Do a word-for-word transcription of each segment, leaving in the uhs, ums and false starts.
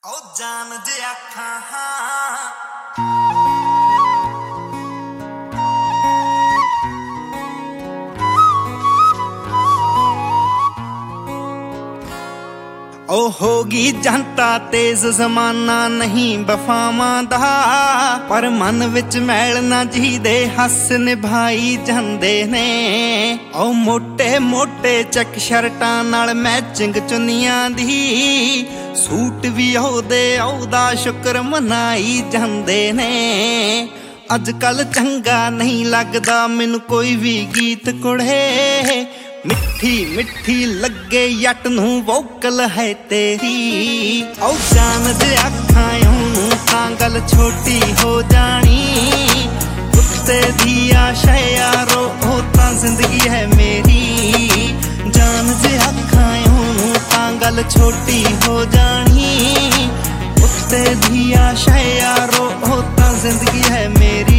ਓ ਜਾਨ ਜੇ ਆਖਾਂ ਓ ਹੋਗੀ ਜਨਤਾ ਤੇਜ਼ ਜ਼ਮਾਨਾ ਨਹੀਂ ਵਫਾਵਾਂ ਦਾ, ਪਰ ਮਨ ਵਿੱਚ ਮੈਲ ਨਾ ਜੀਦੇ ਹੱਸ ਨਿਭਾਈ ਜਾਂਦੇ ਨੇ। ਓ ਮੋਟੇ ਮੋਟੇ ਚੱਕ ਸ਼ਰਟਾਂ ਨਾਲ ਮੈਚਿੰਗ ਚੁੰਨੀਆਂ ਦੀ, ਸੂਟ ਵੀ ਉਹਦੇ ਉਹਦਾ ਸ਼ੁਕਰ ਮਨਾਈ ਜਾਂਦੇ ਨੇ। ਅੱਜ ਕੱਲ ਚੰਗਾ ਨਹੀਂ ਲੱਗਦਾ ਮੈਨੂੰ ਕੋਈ ਵੀ ਗੀਤ ਕੁੜੇ, ਮਿੱਠੀ ਮਿੱਠੀ ਲੱਗੇ ਜੱਟ ਨੂੰ ਵੋਕਲ ਹੈ ਤੇਰੀ। ਓ ਜਾਨ ਜੇ ਆਖਾਂ ਉਹਨੂੰ ਤਾਂ ਗੱਲ ਛੋਟੀ ਹੋ ਜਾਣੀ, ਕੁੱਤੇ ਦੀ ਆਸ਼ਾ ਯਾਰੋ ਉਹ ਤਾਂ ਜ਼ਿੰਦਗੀ ਹੈ ਮੇਰੀ। ਜਾਨ ਜੇ ਆਖਾਂ ਉਹਨੂੰ ਤਾਂ ਗੱਲ ਛੋਟੀ ਹੋ ਜਾਣੀ, ਕੁੱਤੇ ਦੀ ਆਸ਼ਾ ਯਾਰੋ ਉਹ ਤਾਂ ਜ਼ਿੰਦਗੀ ਹੈ ਮੇਰੀ।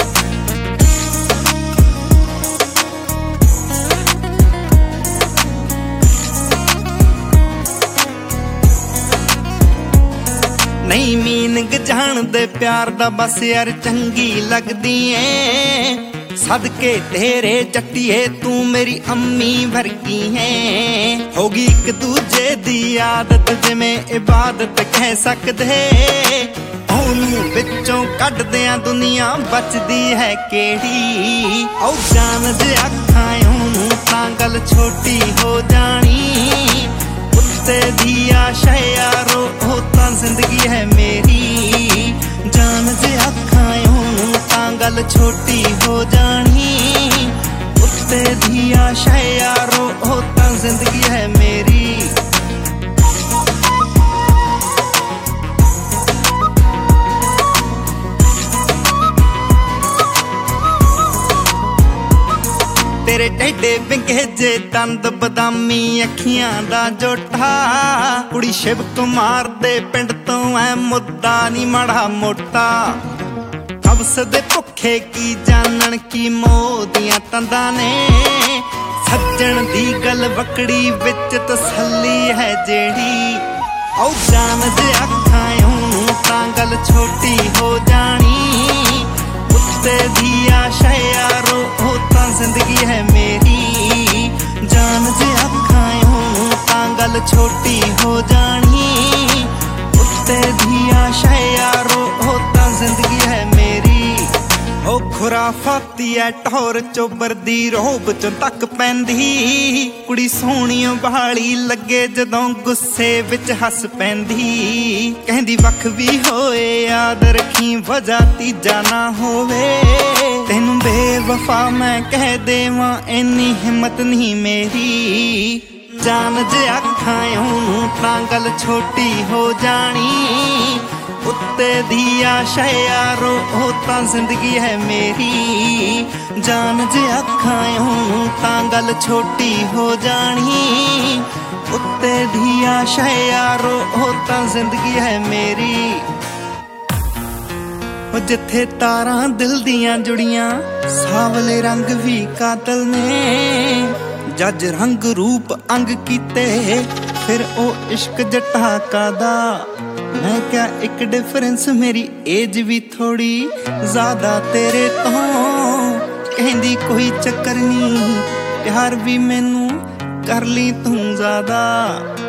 ਨਹੀਂ ਮੀਨਿੰਗ ਜਾਣਦੇ ਪਿਆਰ ਦਾ ਬਸ ਯਾਰ ਚੰਗੀ ਲੱਗਦੀ ਏ, ਸਦਕੇ ਤੇਰੇ ਜੱਟੀਏ ਤੂੰ ਮੇਰੀ ਅੰਮੀ ਵਰਗੀ ਏ। ਹੋਗੀ ਇੱਕ ਦੂਜੇ ਦੀ ਆਦਤ ਜਿਵੇਂ ਇਬਾਦਤ ਕਹਿ ਸਕਦੇ, ਉਹਨੂੰ ਵਿੱਚੋਂ ਕੱਢਦਿਆਂ ਦੁਨੀਆ ਬਚਦੀ ਹੈ ਕਿਹੜੀ। ਓ ਜਾਨ ਜੇ ਆਖਾਂ ਉਹਨੂੰ ਤਾਂ ਗੱਲ ਛੋਟੀ ਹੋ ਜਾਣੀ, ਕੁੱਤੇ ਦੀ ਆਸ਼ਾ ਯਾਰੋ ਉਹ ਤਾਂ ਜ਼ਿੰਦਗੀ ਹੈ ਮੇਰੀ। ਜਾਨ ਜੇ ਆਖਾਂ ਉਹਨੂੰ ਤਾਂ ਗੱਲ ਛੋਟੀ ਹੋ ਜਾਣੀ, ਕੁੱਤੇ ਦੀ ਆਸ਼ਾ ਯਾਰੋ ਉਹ ਤਾਂ ਜ਼ਿੰਦਗੀ ਹੈ ਮੇਰੀ। ਤੇਰੇ ਟੇਡੇ ਵਿੰਗੇ ਜੇ ਦੰਦ ਬਦਾਮੀ ਅੱਖੀਆਂ ਦਾ ਜੋਟਾ, ਕੁੜੀ ਸ਼ਿਵ ਕੁਮਾਰ ਦੇ ਪਿੰਡ ਤੋਂ ਐ ਮੁੱਦਾ ਨੀ ਮਾੜਾ ਮੋਟਾ। ਹਵਸ ਦੇ ਭੁੱਖੇ ਕੀ ਜਾਣਨ ਕੀ ਮੋਹ ਦੀਆਂ ਤੰਦਾਂ ਨੇ, ਸੱਜਣ ਦੀ ਗੱਲ ਵਕੜੀ ਵਿੱਚ ਤਸੱਲੀ ਹੈ ਜਿਹੜੀ। ਓ ਜਾਨ ਜੇ ਆਖਾਂ ਉਹਨੂੰ ਤਾਂ ਗੱਲ ਛੋਟੀ ਹੋ ਜਾਣੀ, ਕੁੱਤੇ ਦੀ ਆਸ਼ਾ ਯਾਰੋ ਉਹ ਤਾਂ ਜ਼ਿੰਦਗੀ ਹੈ ਮੇਰੀ। ਜਾਨ ਜੇ ਆਖਾਂ ਉਹਨੂੰ ਤਾਂ ਗੱਲ ਛੋਟੀ ਹੋ ਜਾਣੀ, ਕੁੱਤੇ ਦੀ ਆਸ਼ਾ ਯਾਰੋ ਉਹ ਤਾਂ ਜ਼ਿੰਦਗੀ ਹੈ ਮੇਰੀ। ਉਹ ਖੁਰਾਫਾਤੀ ਐ ਟੌਰ ਚੋਬਰ ਦੀ ਰੋਬ ਚੋਂ ਤੱਕ ਪੈਂਦੀ, ਕੁੜੀ ਸੋਹਣੀ ਬਾਲੀ ਲੱਗੇ ਜਦੋਂ ਗੁੱਸੇ ਵਿੱਚ ਹੱਸ ਪੈਂਦੀ। ਕਹਿੰਦੀ ਵੱਖ ਵੀ ਹੋਏ ਯਾਦ ਰੱਖੀ ਵਜ੍ਹਾ ਤੀਜਾ ਨਾ ਹੋਵੇ, ਤੈਨੂੰ ਬੇਵਫਾ ਮੈਂ ਕਹਿ ਦੇਵਾਂ ਇੰਨੀ ਹਿੰਮਤ ਨਹੀਂ ਮੇਰੀ। ਜਾਨ ਜੇ ਆਖਾਂ ਉਹਨੂੰ ਤਾਂ ਗੱਲ ਛੋਟੀ ਹੋ ਜਾਣੀ, ਕੁੱਤੇ ਦੀ ਆਸ਼ਾ ਯਾਰੋ ਉਹ ਤਾਂ ਜ਼ਿੰਦਗੀ ਹੈ ਮੇਰੀ। ਜਾਨ ਜੇ ਆਖਾਂ ਉਹਨੂੰ ਤਾਂ ਗੱਲ ਛੋਟੀ ਹੋ ਜਾਣੀ, ਕੁੱਤੇ ਦੀ ਆਸ਼ਾ ਯਾਰੋ ਉਹ ਤਾਂ ਜ਼ਿੰਦਗੀ ਹੈ ਮੇਰੀ। ਉਹ ਜਿੱਥੇ ਤਾਰਾਂ ਦਿਲ ਦੀਆਂ ਜੁੜੀਆਂ ਸਾਵਲੇ ਰੰਗ ਵੀ ਕਾਤਲ ਨੇ, ਜੱਜ ਰੰਗ ਰੂਪ ਅੰਗ ਕੀਤੇ ਫਿਰ ਉਹ ਇਸ਼ਕ ਜੱਟਾ ਕਾਦਾ। ਮੈਂ ਕਿਹਾ ਇੱਕ ਡਿਫਰੈਂਸ ਮੇਰੀ ਏਜ ਵੀ ਥੋੜੀ ਜ਼ਿਆਦਾ ਤੇਰੇ ਤੋਂ, ਕਹਿੰਦੀ ਕੋਈ ਚੱਕਰ ਨਹੀਂ ਪਿਆਰ ਵੀ ਮੈਨੂੰ ਕਰ ਲਈ ਤੂੰ ਜ਼ਿਆਦਾ।